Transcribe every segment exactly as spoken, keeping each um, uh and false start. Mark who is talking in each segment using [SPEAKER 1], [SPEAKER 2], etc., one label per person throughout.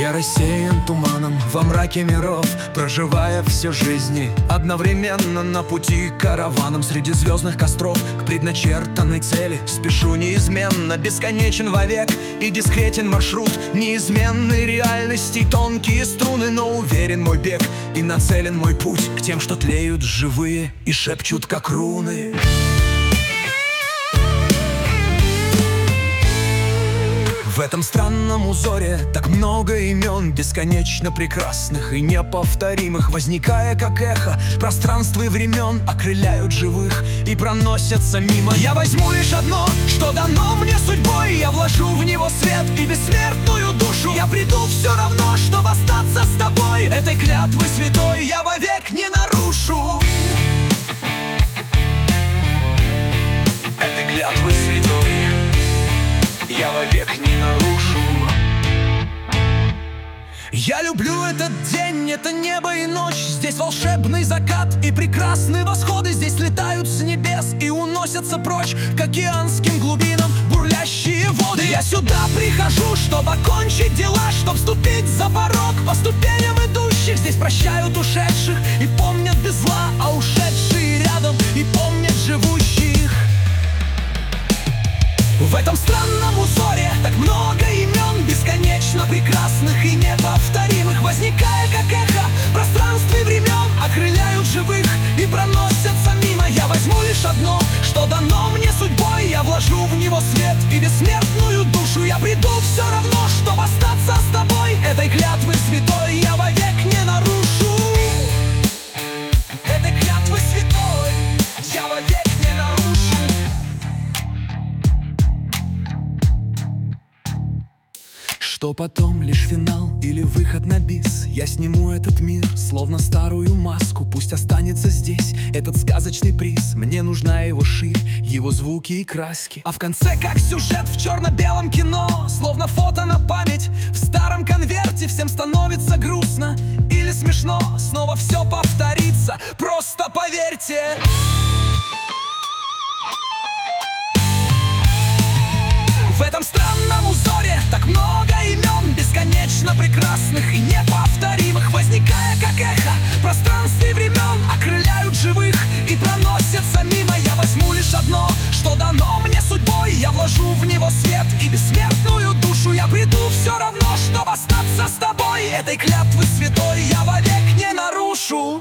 [SPEAKER 1] Я рассеян туманом во мраке миров, проживая все жизни одновременно на пути караваном среди звездных костров к предначертанной цели. Спешу неизменно, бесконечен вовек и дискретен маршрут неизменной реальности. Тонкие струны, но уверен мой бег и нацелен мой путь к тем, что тлеют живые и шепчут как руны. В этом странном узоре так много имен, бесконечно прекрасных и неповторимых, возникая как эхо пространства и времен, окрыляют живых и проносятся мимо. Я возьму лишь одно, что дано мне судьбой, я вложу в него свет и бессмертную душу. Я приду все равно, чтобы остаться с тобой, этой клятвы святой я вовек не нарушу. Этой клятвы святой я вовек не нарушу. Я люблю этот день, это небо и ночь. Здесь волшебный закат и прекрасные восходы. Здесь летают с небес и уносятся прочь к океанским глубинам бурлящие воды. Я сюда прихожу, чтобы окончить дела, чтобы вступить за порог по ступеням идущих. Здесь прощают ушедших и помнят без зла, а ушедшие рядом и помнят живущих. В этом странном узоре так много имен, бесконечно прекрасных и неповторимых, возникая как эхо пространств и времен, окрыляют живых и проносятся мимо. Я возьму лишь одно, что дано мне судьбой, я вложу в него свет и бессмертную душу. Я приду все равно, чтобы остаться с тобой, этой клятвы святой я вовек не нарушу. Этой клятвы святой я вовек не нарушу. Что потом, лишь финал или выход на бис? Я сниму этот мир, словно старую маску. Пусть останется здесь этот сказочный приз. Мне нужна его ширь, его звуки и краски. А в конце, как сюжет в черно-белом кино, словно фото на память в старом конверте. Всем становится грустно или смешно, снова все повторится, просто поверьте. В этом странном узоре так много имен, бесконечно прекрасных и неповторимых, возникая как эхо пространств и времен, окрыляют живых и проносятся мимо. Я возьму лишь одно, что дано мне судьбой, я вложу в него свет и бессмертную душу. Я приду все равно, чтобы остаться с тобой, этой клятвы святой я вовек не нарушу.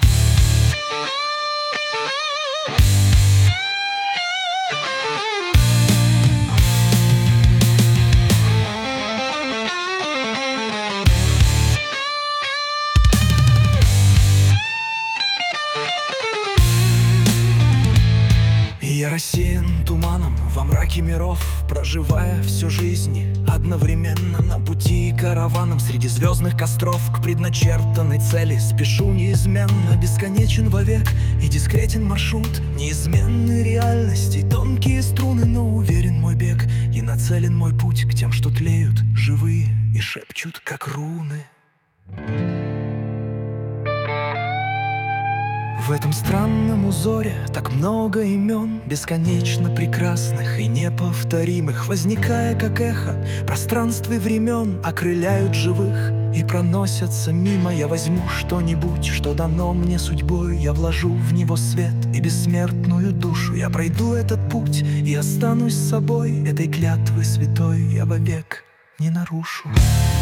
[SPEAKER 1] Я рассеян туманом во мраке миров, проживая всю жизнь одновременно на пути караваном среди звездных костров к предначертанной цели. Спешу неизменно, бесконечен вовек и дискретен маршрут неизменной реальности. Тонкие струны, но уверен мой бег и нацелен мой путь к тем, что тлеют живые и шепчут как руны. В этом странном узоре так много имен, бесконечно прекрасных и неповторимых, возникая как эхо пространств и времен, окрыляют живых и проносятся мимо. Я возьму что-нибудь, что дано мне судьбой, я вложу в него свет и бессмертную душу. Я пройду этот путь и останусь с собой, этой клятвы святой я вовек не нарушу.